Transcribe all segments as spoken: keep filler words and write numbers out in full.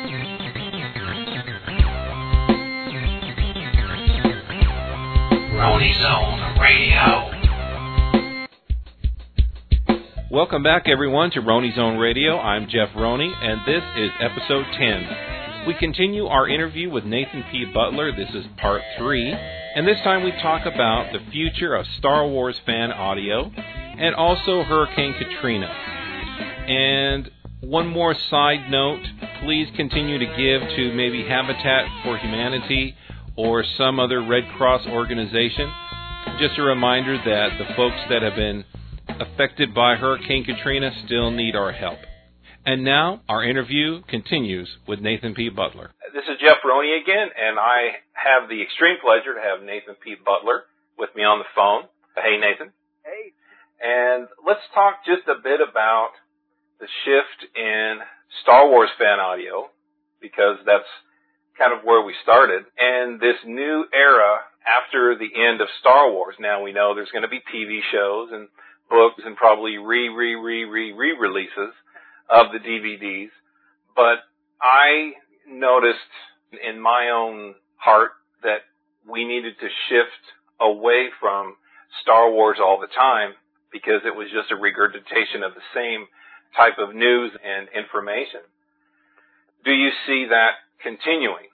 Rony Zone Radio. Welcome back, everyone, to Rony Zone Radio. I'm Jeff Roney, and this is episode ten. We continue our interview with Nathan P. Butler. This is part three, and this time we talk about the future of Star Wars fan audio and also Hurricane Katrina. And one more side note, please continue to give to maybe Habitat for Humanity or some other Red Cross organization. Just a reminder that the folks that have been affected by Hurricane Katrina still need our help. And now, our interview continues with Nathan P. Butler. This is Jeff Roney again, and I have the extreme pleasure to have Nathan P. Butler with me on the phone. Hey, Nathan. Hey. And let's talk just a bit about the shift in Star Wars fan audio, because that's kind of where we started, and this new era after the end of Star Wars. Now we know there's going to be T V shows and books and probably re, re, re, re, re-releases of the D V Ds, but I noticed in my own heart that we needed to shift away from Star Wars all the time because it was just a regurgitation of the same type of news and information. Do you see that continuing?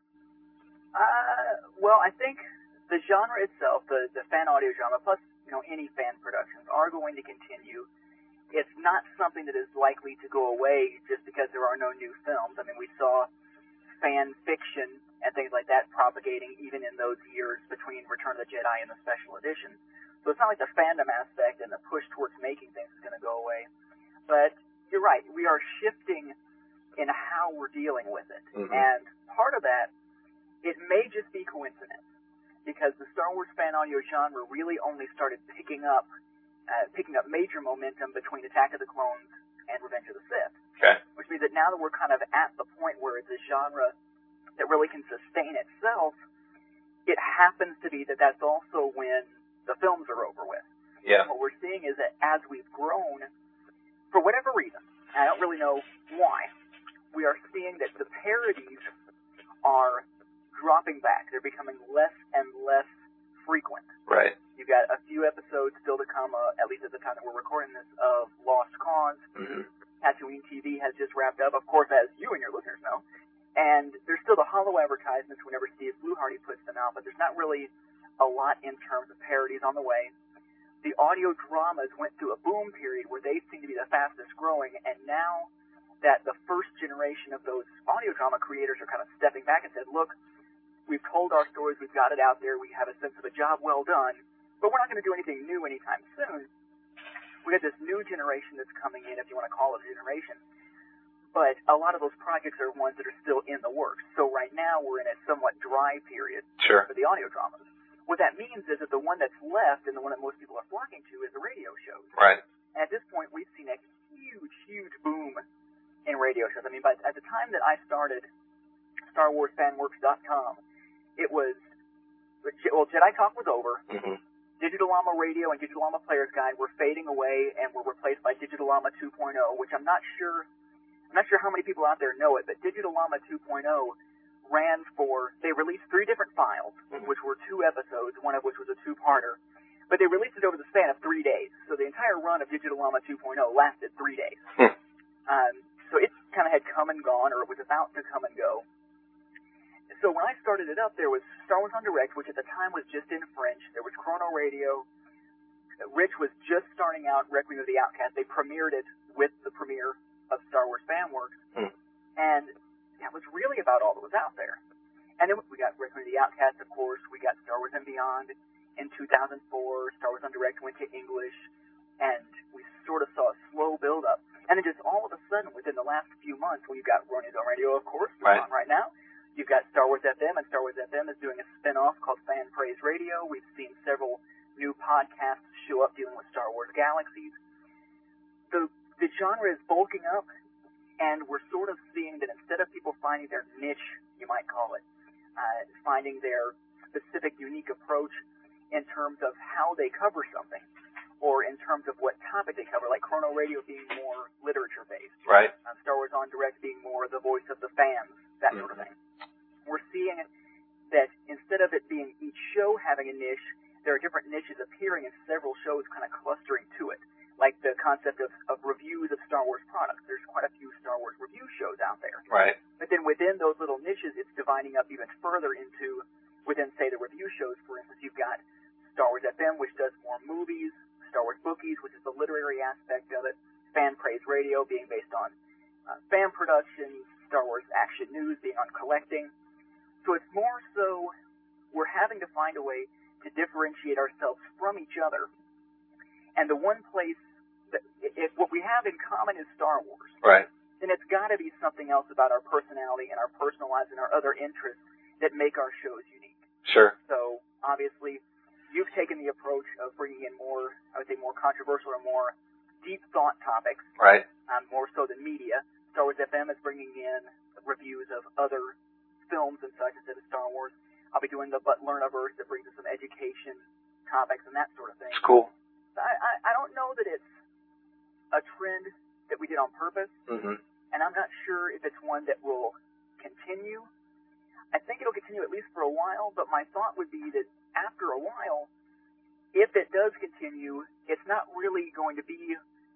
Uh, well, I think the genre itself, the, the fan audio genre, plus, you know, any fan productions are going to continue. It's not something that is likely to go away just because there are no new films. I mean, we saw fan fiction and things like that propagating even in those years between Return of the Jedi and the special edition. So it's not like the fandom aspect and the push towards making things is going to go away. But you're right, we are shifting in how we're dealing with it. Mm-hmm. And part of that, it may just be coincidence, because the Star Wars fan audio genre really only started picking up uh, picking up major momentum between Attack of the Clones and Revenge of the Sith. Okay. Which means that now that we're kind of at the point where it's a genre that really can sustain itself, it happens to be that that's also when the films are over with. Yeah. And what we're seeing is that as we've grown, for whatever reason, I don't really know why, we are seeing that the parodies are dropping back. They're becoming less and less frequent. Right. You've got a few episodes still to come, uh, at least at the time that we're recording this, of Lost Cause. Mm-hmm. Tatooine T V has just wrapped up, of course, as you and your listeners know. And there's still the hollow advertisements whenever Steve Bluhardy puts them out, but there's not really a lot in terms of parodies on the way. The audio dramas went through a boom period where they seem to be the fastest growing, and now that the first generation of those audio drama creators are kind of stepping back and said, look, we've told our stories, we've got it out there, we have a sense of a job well done, but we're not going to do anything new anytime soon. We have this new generation that's coming in, if you want to call it a generation, but a lot of those projects are ones that are still in the works. So right now we're in a somewhat dry period sure. for the audio dramas. What that means is that the one that's left and the one that most people are flocking to is the radio shows. Right. And at this point, we've seen a huge, huge boom in radio shows. I mean, by, at the time that I started Star Wars Fan Works dot com, it was, well, Jedi Talk was over. Mm-hmm. Digital Llama Radio and Digital Llama Player's Guide were fading away and were replaced by Digital Llama two point oh, which I'm not sure, I'm not sure how many people out there know it, but Digital Llama two point oh ran for, they released three different files, mm-hmm. which were two episodes, one of which was a two-parter, but they released it over the span of three days. So the entire run of Digital Llama two point oh lasted three days. Hmm. Um, so it kind of had come and gone, or it was about to come and go. So when I started it up, there was Star Wars on Direct, which at the time was just in French. There was Chrono Radio. Rich was just starting out Requiem of the Outcast. They premiered it with the premiere of Star Wars Fan Works. Hmm. And that was really about all that was out there. And then we got Requiem of the Outcast, of course. We got Star Wars and Beyond in two thousand four. Star Wars on Direct went to English. And we sort of saw a slow build-up. And then just all of a sudden, within the last few months, well, you've got Rony Zone Radio, of course, right. on right now. You've got Star Wars F M, and Star Wars F M is doing a spin-off called Fan Praise Radio. We've seen several new podcasts show up dealing with Star Wars Galaxies. The, the genre is bulking up, and we're sort of seeing that instead of people finding their niche, you might call it, uh, finding their specific, unique approach in terms of how they cover something, or in terms of what topic they cover, like Chrono Radio being more literature-based. Right. Um, Star Wars On Direct being more the voice of the fans, that mm-hmm. sort of thing. We're seeing that instead of it being each show having a niche, there are different niches appearing and several shows kind of clustering to it. Like the concept of, of reviews of Star Wars products. There's quite a few Star Wars review shows out there. Right. But then within those little niches, it's dividing up even further into, within, say, the review shows, for instance, you've got Star Wars F M, which does more movies, Star Wars Bookies, which is the literary aspect of it, Fan Praise Radio being based on uh, fan productions, Star Wars Action News being on collecting. So it's more so we're having to find a way to differentiate ourselves from each other. And the one place that, if what we have in common is Star Wars, right, then it's got to be something else about our personality and our personal lives and our other interests that make our shows unique. Sure. So obviously, you've taken the approach of bringing in more, I would say, more controversial or more deep thought topics, right? Um, more so than media. Star Wars F M is bringing in reviews of other films and such instead of Star Wars. I'll be doing the But Learniverse that brings in some education topics and that sort of thing. It's cool. I, I, I don't know that it's a trend that we did on purpose, mm-hmm. and I'm not sure if it's one that will continue. I think it'll continue at least for a while, but my thought would be that after a while, if it does continue, it's not really going to be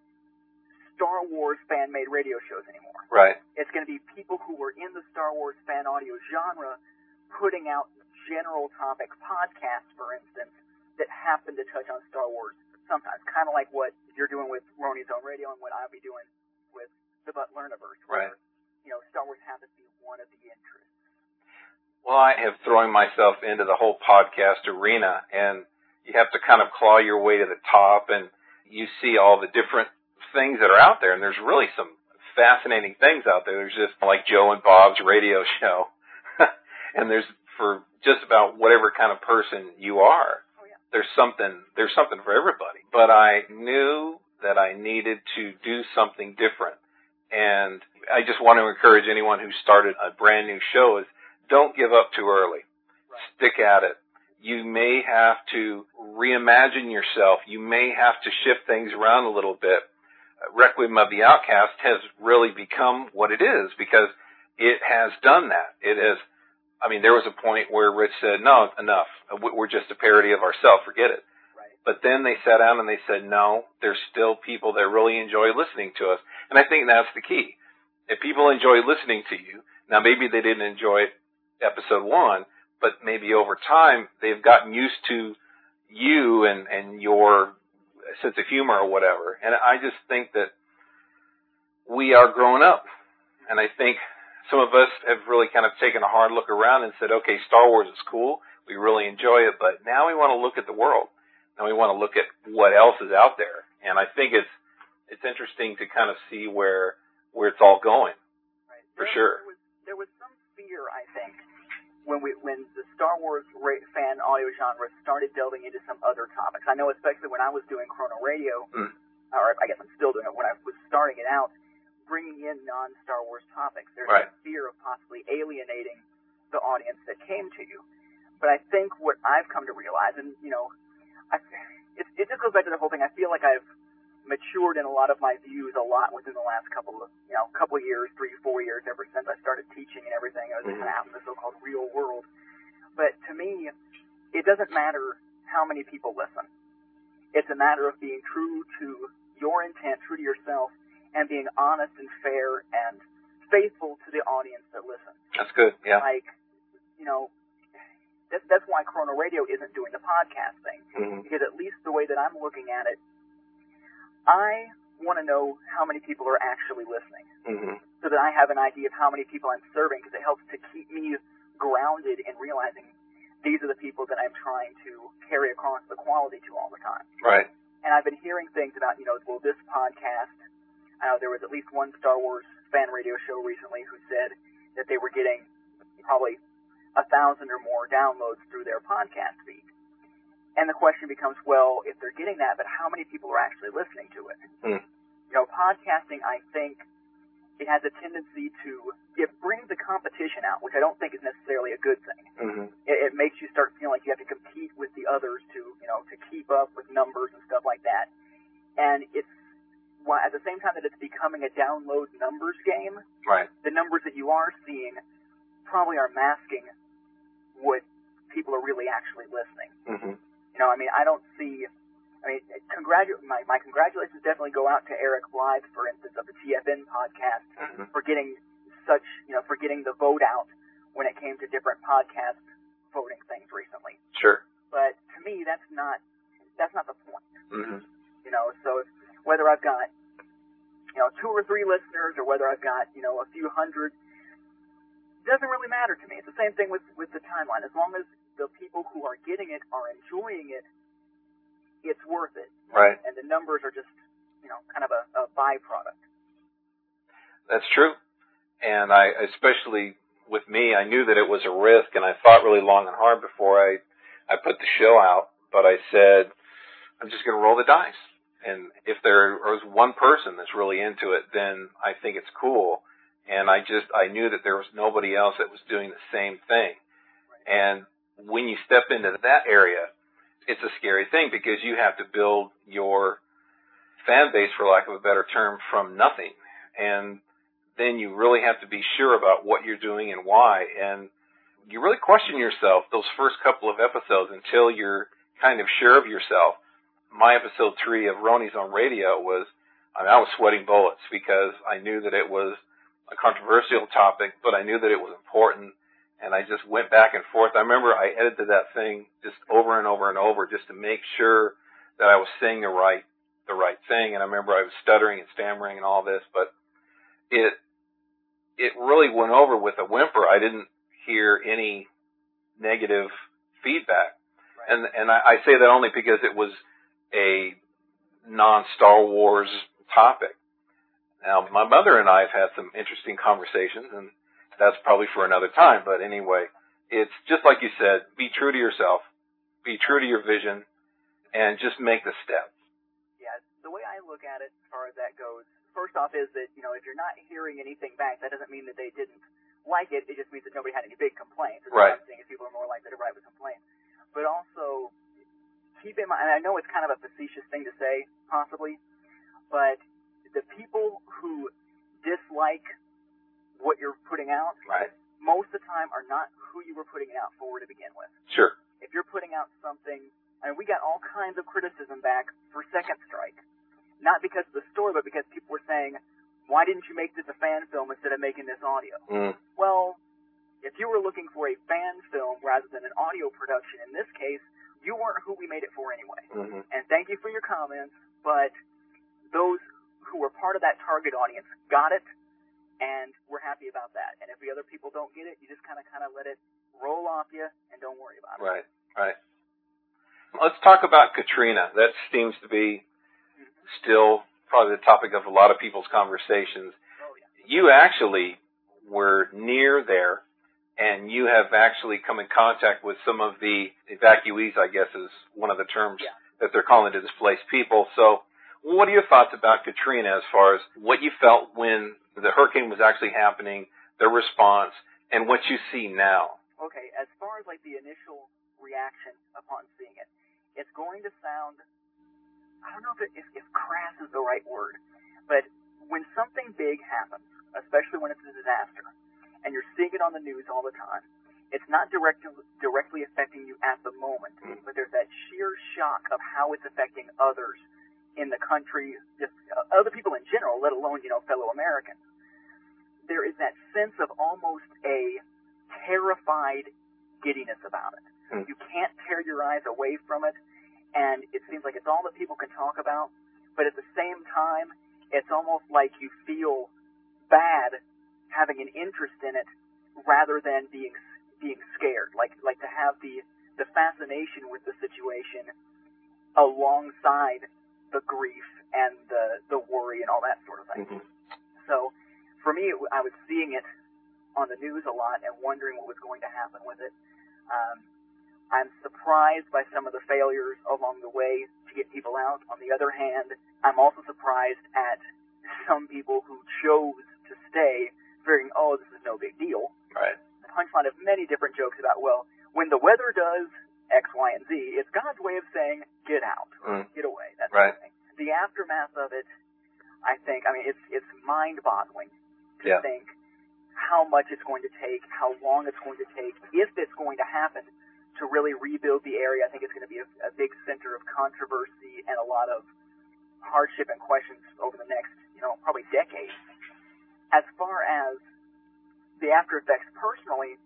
Star Wars fan-made radio shows anymore. Right. It's going to be people who were in the Star Wars fan audio genre putting out general topic podcasts, for instance, that happen to touch on Star Wars sometimes, kind of like what you're doing with Roni's Own Radio and what I'll be doing with the But Learniverse, where, right. you know, Star Wars happens to be one of the interests. Well, I have thrown myself into the whole podcast arena, and you have to kind of claw your way to the top, and you see all the different things that are out there, and there's really some fascinating things out there. There's just like Joe and Bob's radio show, and there's for just about whatever kind of person you are. Oh, yeah. There's something, there's something for everybody. But I knew that I needed to do something different, and I just want to encourage anyone who started a brand new show is don't give up too early. Right. Stick at it. You may have to reimagine yourself. You may have to shift things around a little bit. Requiem of the Outcast has really become what it is because it has done that. It has, I mean, there was a point where Rich said, no, enough. We're just a parody of ourselves. Forget it. Right. But then they sat down and they said, no, there's still people that really enjoy listening to us. And I think that's the key. If people enjoy listening to you, now maybe they didn't enjoy episode one, but maybe over time they've gotten used to you and, and your sense of humor or whatever. And I just think that we are growing up. And I think some of us have really kind of taken a hard look around and said, okay, Star Wars is cool. We really enjoy it. But now we want to look at the world. Now we want to look at what else is out there. And I think it's, it's interesting to kind of see where, where it's all going. Right. For there, sure. There was, there was some fear, I think, when we when the Star Wars ra- fan audio genre started delving into some other topics. I know especially when I was doing Chrono Radio, mm. or I guess I'm still doing it, when I was starting it out, bringing in non-Star Wars topics. There's right. a fear of possibly alienating the audience that came to you. But I think what I've come to realize, and, you know, I, it, it just goes back to the whole thing. I feel like I've matured in a lot of my views a lot within the last couple of, you know, couple of years, three, four years, ever since I started teaching and everything. I was mm-hmm. kind of out in the so-called real world. But to me, it doesn't matter how many people listen. It's a matter of being true to your intent, true to yourself, and being honest and fair and faithful to the audience that listens. That's good, yeah. Like, you know, that's, that's why Chrono Radio isn't doing the podcast thing. Mm-hmm. Because at least the way that I'm looking at it, I want to know how many people are actually listening, mm-hmm. so that I have an idea of how many people I'm serving, because it helps to keep me grounded in realizing these are the people that I'm trying to carry across the quality to all the time. Right. And I've been hearing things about, you know, well, this podcast, I know there was at least one Star Wars fan radio show recently who said that they were getting probably a thousand or more downloads through their podcast feed. And the question becomes, well, if they're getting that, but how many people are actually listening to it? Mm. You know, podcasting, I think, it has a tendency to, it brings the competition out, which I don't think is necessarily a good thing. Mm-hmm. It, it makes you start feeling like you have to compete with the others to, you know, to keep up with numbers and stuff like that. same time that it's becoming a download numbers game, right. the numbers that you are seeing probably are masking what people are really actually listening. Mm-hmm. You know, I mean, I don't see, I mean, congratu- my, my congratulations definitely go out to Eric Blythe, for instance, of the T F N podcast, mm-hmm. for getting such, you know, for getting the vote out when it came to different podcast voting things recently. Sure. But to me, that's not, that's not the point. Mm-hmm. You know, so if, whether I've got, you know, two or three listeners or whether I've got, you know, a few hundred, doesn't really matter to me. It's the same thing with, with the timeline. As long as the people who are getting it are enjoying it, it's worth it. Right. And the numbers are just, you know, kind of a, a byproduct. That's true. And I, especially with me, I knew that it was a risk, and I thought really long and hard before I, I put the show out. But I said, I'm just going to roll the dice. And if there was one person that's really into it, then I think it's cool. And I just, I knew that there was nobody else that was doing the same thing. And when you step into that area, it's a scary thing because you have to build your fan base, for lack of a better term, from nothing. And then you really have to be sure about what you're doing and why. And you really question yourself those first couple of episodes until you're kind of sure of yourself. My episode three of Roni's on Radio was, I mean, I was sweating bullets because I knew that it was a controversial topic, but I knew that it was important. And I just went back and forth. I remember I edited that thing just over and over and over just to make sure that I was saying the right, the right thing. And I remember I was stuttering and stammering and all this, but it, it really went over with a whimper. I didn't hear any negative feedback. Right. And, and I, I say that only because it was a non-Star Wars topic. Now, my mother and I have had some interesting conversations, and that's probably for another time. But anyway, it's just like you said, be true to yourself, be true to your vision, and just make the step. Yeah, the way I look at it as far as that goes, first off is that, you know, if you're not hearing anything back, that doesn't mean that they didn't like it. It just means that nobody had any big complaints. That's right. What I'm saying is people are more likely to write with complaints. But also, keep in mind, and I know it's kind of a facetious thing to say, possibly, but the people who dislike what you're putting out, right, most of the time are not who you were putting it out for to begin with. Sure. If you're putting out something, I mean, we got all kinds of criticism back for Second Strike. Not because of the story, but because people were saying, why didn't you make this a fan film instead of making this audio? Mm. Well, if you were looking for a fan film rather than an audio production, in this case, you weren't who we made it for anyway. Mm-hmm. And thank you for your comments, but those who were part of that target audience got it, and we're happy about that. And if the other people don't get it, you just kind of kind of let it roll off you and don't worry about it. Right, right. Let's talk about Katrina. That seems to be mm-hmm. still probably the topic of a lot of people's conversations. Oh, yeah. You actually were near there, and you have actually come in contact with some of the evacuees, I guess is one of the terms yeah. that they're calling to displaced people. So what are your thoughts about Katrina as far as what you felt when the hurricane was actually happening, the response, and what you see now? Okay, as far as like the initial reaction upon seeing it, it's going to sound, I don't know if, it, if, if crass is the right word, but when something big happens, especially when it's a disaster, and you're seeing it on the news all the time, it's not direct, directly affecting you at the moment, but there's that sheer shock of how it's affecting others in the country, just other people in general, let alone, you know, fellow Americans. There is that sense of almost a terrified giddiness about it. Mm. You can't tear your eyes away from it, and it seems like it's all that people can talk about, but at the same time, it's almost like you feel bad having an interest in it rather than being being scared, like like to have the, the fascination with the situation alongside the grief and the, the worry and all that sort of thing. Mm-hmm. So for me, it, I was seeing it on the news a lot and wondering what was going to happen with it. Um, I'm surprised by some of the failures along the way to get people out. On the other hand, I'm also surprised at some people who chose to stay, figuring, oh, this is no big deal. Right. The punchline of many different jokes about, well, when the weather does X, Y, and Z, it's God's way of saying, get out, mm. get away. That's right. the thing. The aftermath of it, I think, I mean, it's it's mind-boggling to yeah. think how much it's going to take, how long it's going to take, if it's going to happen, to really rebuild the area. I think it's going to be a, a big center of controversy and a lot of hardship and questions over the next, you know, probably decades. As far as the after effects personally,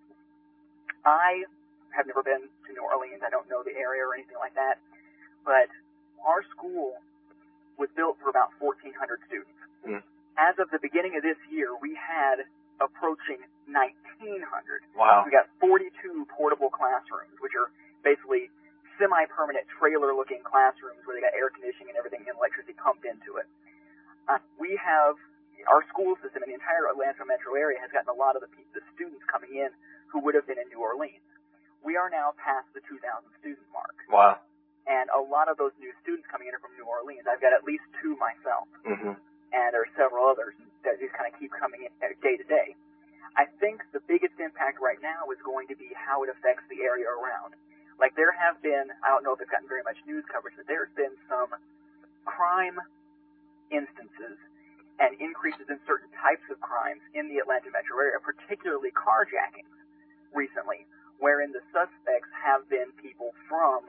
I have never been to New Orleans. I don't know the area or anything like that. But our school was built for about fourteen hundred students. Mm. As of the beginning of this year, we had approaching nineteen hundred. Wow. We got forty-two portable classrooms, which are basically semi-permanent trailer-looking classrooms where they got air conditioning and everything and electricity pumped into it. Uh, we have, our school system in the entire Atlanta metro area has gotten a lot of the, the students coming in who would have been in New Orleans. We are now past the two thousand student mark. Wow. And a lot of those new students coming in are from New Orleans. I've got at least two myself. Mm-hmm. And there are several others that just kind of keep coming in day to day. I think the biggest impact right now is going to be how it affects the area around. Like there have been, I don't know if it's gotten very much news coverage, but there's been some crime instances and increases in certain types of crimes in the Atlanta metro area, particularly carjackings recently, wherein the suspects have been people from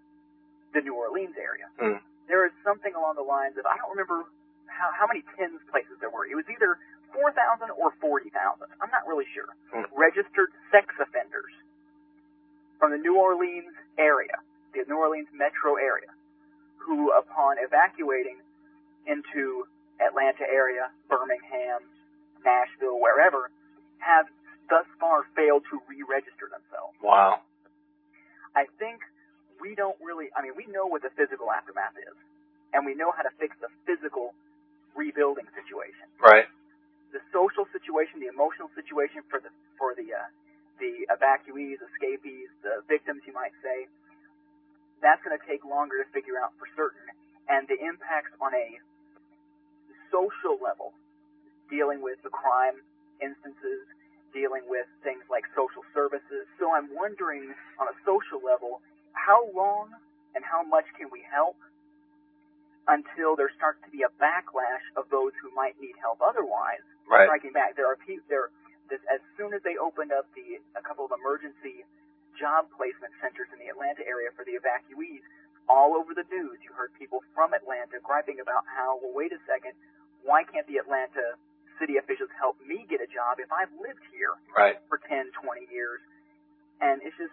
the New Orleans area. Mm. There is something along the lines of, I don't remember how, how many tens places there were. It was either four thousand or forty thousand. I'm not really sure. Mm. Registered sex offenders from the New Orleans area, the New Orleans metro area, who upon evacuating into Atlanta area, Birmingham, Nashville, wherever, have thus far failed to re-register themselves. Wow. I think we don't really, I mean, we know what the physical aftermath is, and we know how to fix the physical rebuilding situation. Right. The social situation, the emotional situation for the for the uh, the evacuees, escapees, the victims, you might say, that's going to take longer to figure out for certain. And the impacts on a social level, dealing with the crime instances, dealing with things like social services. So I'm wondering, on a social level, how long and how much can we help until there starts to be a backlash of those who might need help otherwise right. striking back. There are people there. This, as soon as they opened up the a couple of emergency job placement centers in the Atlanta area for the evacuees, all over the news, you heard people from Atlanta griping about how, well, wait a second, why can't the Atlanta city officials help me get a job if I've lived here right. for ten, twenty years? And it's just,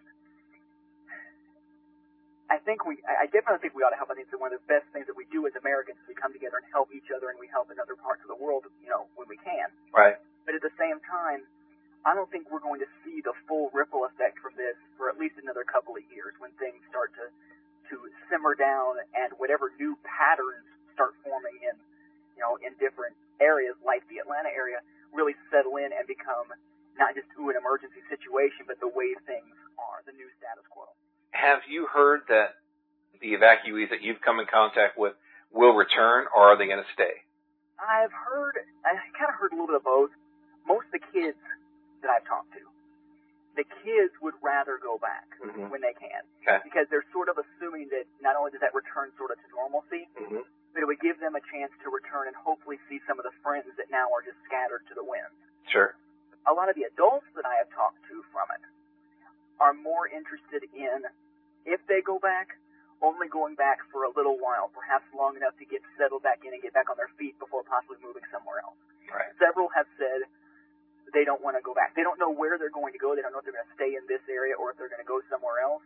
I think we, I definitely think we ought to help. I think it's one of the best things that we do as Americans is we come together and help each other, and we help in other parts of the world, you know, when we can. Right. But at the same time, I don't think we're going to see the full ripple effect from this for at least another couple of years when things start to, to simmer down and whatever new patterns start forming in, you know, in different areas like the Atlanta area really settle in and become not just ooh, an emergency situation, but the way things are, the new status quo. Have you heard that the evacuees that you've come in contact with will return, or are they going to stay? I've heard, I kind of heard a little bit of both. Most of the kids that I've talked to, the kids would rather go back mm-hmm. when they can. Okay. Because they're sort of assuming that not only does that return sort of to normalcy, mm-hmm. but it would give them a chance to return and hopefully see some of the friends that now are just scattered to the winds. Sure. A lot of the adults that I have talked to from it are more interested in, if they go back, only going back for a little while, perhaps long enough to get settled back in and get back on their feet before possibly moving somewhere else. Right. Several have said they don't want to go back. They don't know where they're going to go. They don't know if they're going to stay in this area or if they're going to go somewhere else.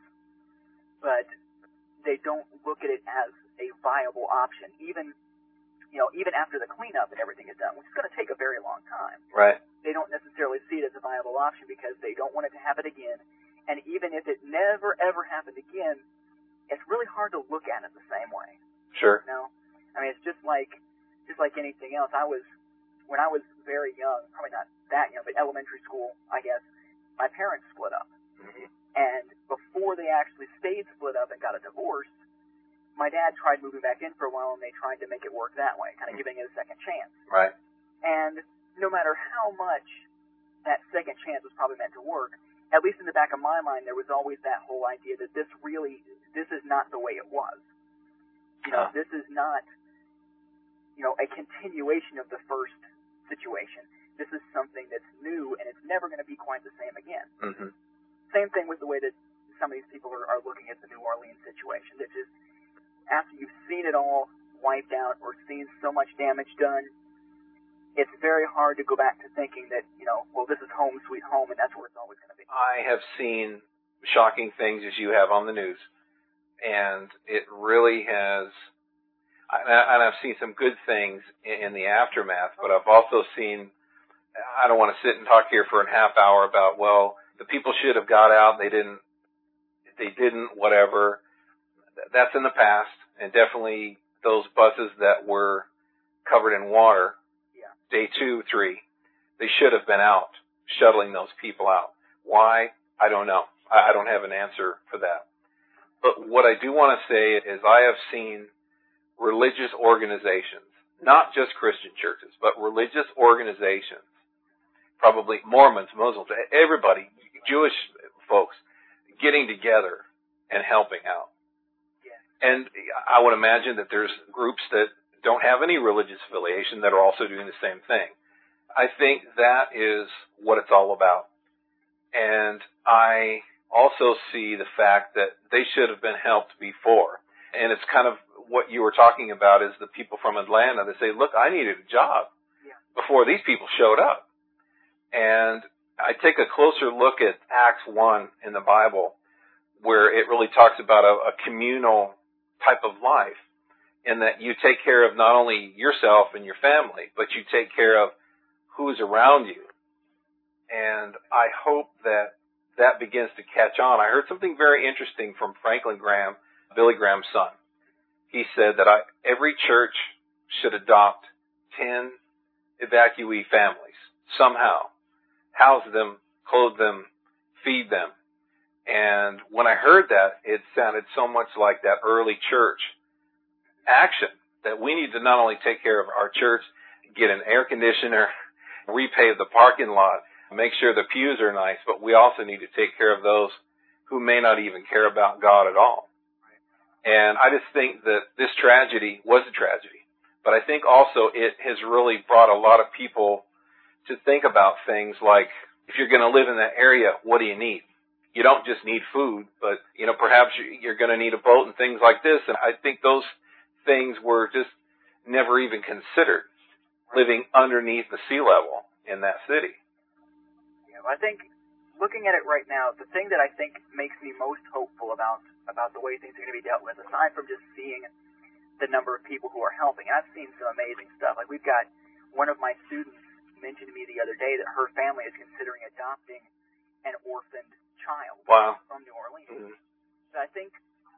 But they don't look at it as a viable option, even, you know, even after the cleanup and everything is done, which is going to take a very long time. Right. They don't necessarily see it as a viable option because they don't want it to happen again. And even if it never, ever happened again, it's really hard to look at it the same way. Sure. You know? I mean, it's just like, just like anything else. I was, when I was very young, probably not that young, but elementary school, I guess, my parents split up. Mm-hmm. And before they actually stayed split up and got a divorce, my dad tried moving back in for a while, and they tried to make it work that way, kind of mm-hmm. giving it a second chance. Right. And no matter how much that second chance was probably meant to work, at least in the back of my mind, there was always that whole idea that this really, this is not the way it was. You know, huh. this is not, you know, a continuation of the first situation. This is something that's new, and it's never going to be quite the same again. Mm-hmm. Same thing with the way that some of these people are, are looking at the New Orleans situation. That just, after you've seen it all wiped out or seen so much damage done, it's very hard to go back to thinking that, you know, well, this is home sweet home, and that's where it's always going to be. I have seen shocking things as you have on the news, and it really has, and I've seen some good things in the aftermath, but I've also seen, I don't want to sit and talk here for a half hour about, well, the people should have got out, they didn't, they didn't, whatever. That's in the past, and definitely those buses that were covered in water, yeah. day two, three, they should have been out, shuttling those people out. Why? I don't know. I don't have an answer for that. But what I do want to say is I have seen religious organizations, not just Christian churches, but religious organizations, probably Mormons, Muslims, everybody, Jewish folks, getting together and helping out. And I would imagine that there's groups that don't have any religious affiliation that are also doing the same thing. I think that is what it's all about. And I also see the fact that they should have been helped before. And it's kind of what you were talking about is the people from Atlanta that say, look, I needed a job yeah. before these people showed up. And I take a closer look at Acts one in the Bible, where it really talks about a, a communal type of life, in that you take care of not only yourself and your family, but you take care of who's around you. And I hope that that begins to catch on. I heard something very interesting from Franklin Graham, Billy Graham's son. He said that I, every church should adopt ten evacuee families somehow, house them, clothe them, feed them. And when I heard that, it sounded so much like that early church action, that we need to not only take care of our church, get an air conditioner, repave the parking lot, make sure the pews are nice, but we also need to take care of those who may not even care about God at all. And I just think that this tragedy was a tragedy, but I think also it has really brought a lot of people to think about things like, if you're going to live in that area, what do you need? You don't just need food, but, you know, perhaps you're going to need a boat and things like this. And I think those things were just never even considered, living underneath the sea level in that city. Yeah, I think, looking at it right now, the thing that I think makes me most hopeful about, about the way things are going to be dealt with, aside from just seeing the number of people who are helping, and I've seen some amazing stuff. Like, we've got one of my students mentioned to me the other day that her family is considering adopting an orphaned child wow. from New Orleans. Mm-hmm. So I think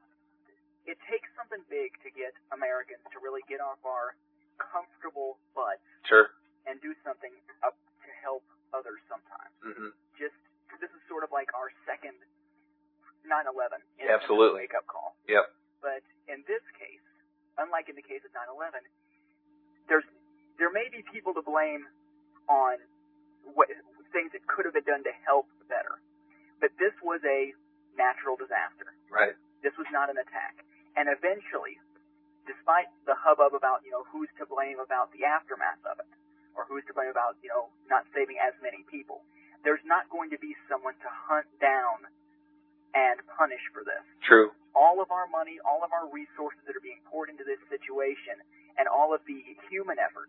it takes something big to get Americans to really get off our comfortable butts sure. and do something up to help others sometimes. Mm-hmm. Just, this is sort of like our second nine eleven. Absolutely. Wake-up call. Yep. But in this case, unlike in the case of nine eleven, there's, there may be people to blame on what, things that could have been done to help better. But this was a natural disaster. Right. This was not an attack. And eventually, despite the hubbub about, you know, who's to blame about the aftermath of it, or who's to blame about, you know, not saving as many people, there's not going to be someone to hunt down and punish for this. True. All of our money, all of our resources that are being poured into this situation, and all of the human effort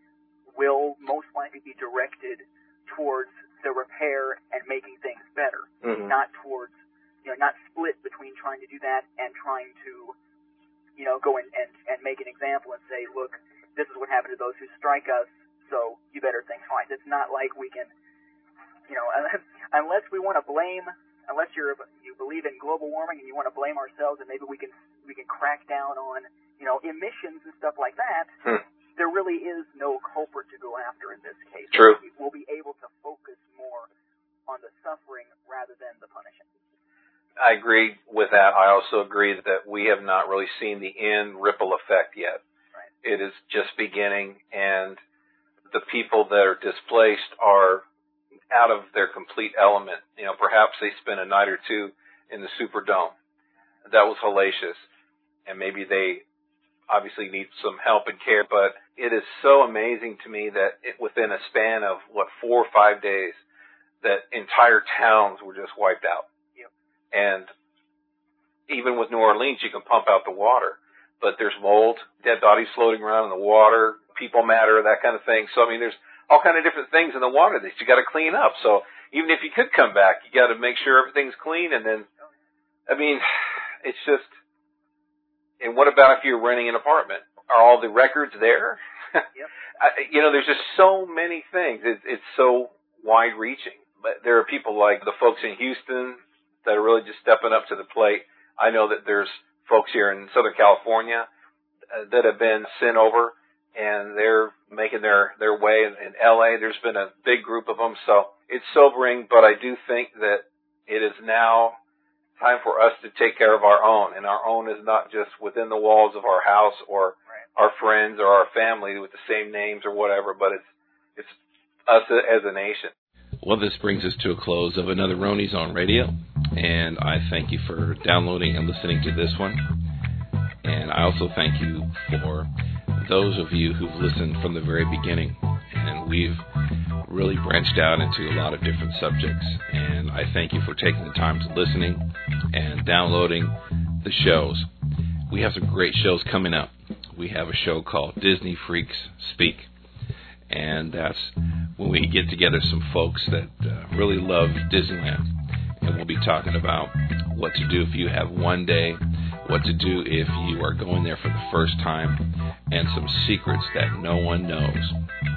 will most likely be directed towards the repair and making things better, mm-hmm. not towards, you know, not split between trying to do that and trying to, you know, go in and, and make an example and say, look, this is what happened to those who strike us, so you better think twice. It's not like we can, you know, unless, unless we want to blame, unless you're, you believe in global warming and you want to blame ourselves, and maybe we can, we can crack down on, you know, emissions and stuff like that. Hmm. There really is no culprit to go after in this case. True. We'll be able to focus more on the suffering rather than the punishing. I agree with that. I also agree that we have not really seen the end ripple effect yet. Right. It is just beginning, and the people that are displaced are out of their complete element. You know, perhaps they spent a night or two in the Superdome. That was hellacious, and maybe they obviously need some help and care, but it is so amazing to me that it, within a span of, what, four or five days, that entire towns were just wiped out. Yep. And even with New Orleans, you can pump out the water, but there's mold, dead bodies floating around in the water, people matter, that kind of thing. So, I mean, there's all kind of different things in the water that you got to clean up. So even if you could come back, you got to make sure everything's clean. And then, I mean, it's just, and what about if you're renting an apartment? Are all the records there? Yep. I, you know, there's just so many things. It, it's so wide-reaching. But there are people like the folks in Houston that are really just stepping up to the plate. I know that there's folks here in Southern California uh, that have been sent over, and they're making their, their way in, in L A. There's been a big group of them, so it's sobering, but I do think that it is now time for us to take care of our own, and our own is not just within the walls of our house or right. our friends or our family with the same names or whatever, but it's it's us as a nation. Well, this brings us to a close of another Roni's Zone Radio, and I thank you for downloading and listening to this one. And I also thank you for those of you who've listened from the very beginning. And we've really branched out into a lot of different subjects. And I thank you for taking the time to listening and downloading the shows. We have some great shows coming up. We have a show called Disney Freaks Speak. And that's when we get together some folks that uh, really love Disneyland. And we'll be talking about what to do if you have one day, what to do if you are going there for the first time, and some secrets that no one knows.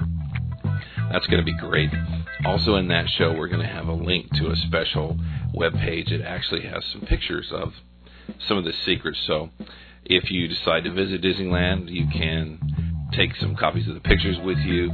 That's going to be great. Also in that show, we're going to have a link to a special web page that actually has some pictures of some of the secrets. So if you decide to visit Disneyland, you can take some copies of the pictures with you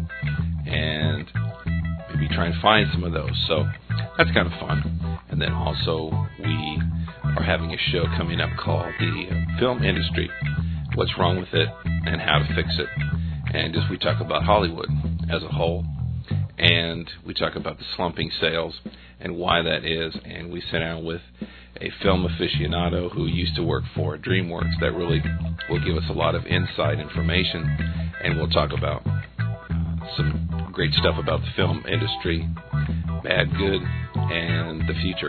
and maybe try and find some of those. So that's kind of fun. And then also we are having a show coming up called The Film Industry, What's Wrong with It and How to Fix It. And just we talk about Hollywood as a whole, and we talk about the slumping sales and why that is. And we sit down with a film aficionado who used to work for DreamWorks that really will give us a lot of inside information, and we'll talk about uh, some great stuff about the film industry, bad, good, and the future.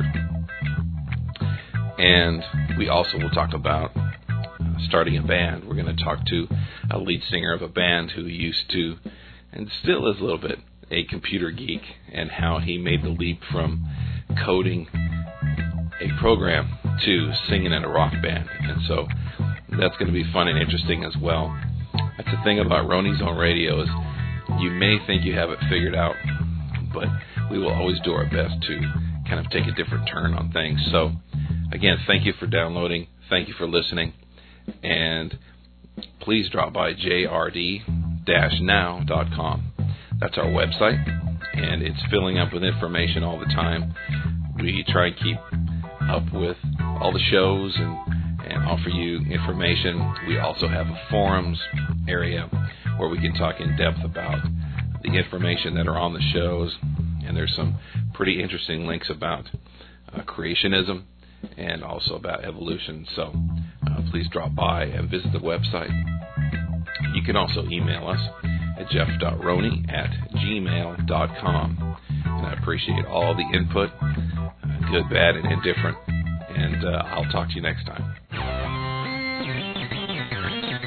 And we also will talk about uh, starting a band. We're going to talk to a lead singer of a band who used to, and still is a little bit, a computer geek, and how he made the leap from coding a program to singing in a rock band. And so that's going to be fun and interesting as well. That's the thing about Roni's Zone Radio is you may think you have it figured out, but we will always do our best to kind of take a different turn on things. So again, thank you for downloading. Thank you for listening. And please drop by j r d dash now dot com. That's our website, and it's filling up with information all the time. We try and keep up with all the shows and, and offer you information. We also have a forums area where we can talk in depth about the information that are on the shows, and there's some pretty interesting links about uh, creationism and also about evolution. So uh, please drop by and visit the website. You can also email us at jeff dot roney at gmail dot com. And I appreciate all the input, uh, good, bad, and indifferent. And uh, I'll talk to you next time.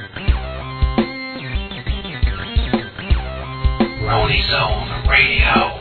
Roni's Zone Radio.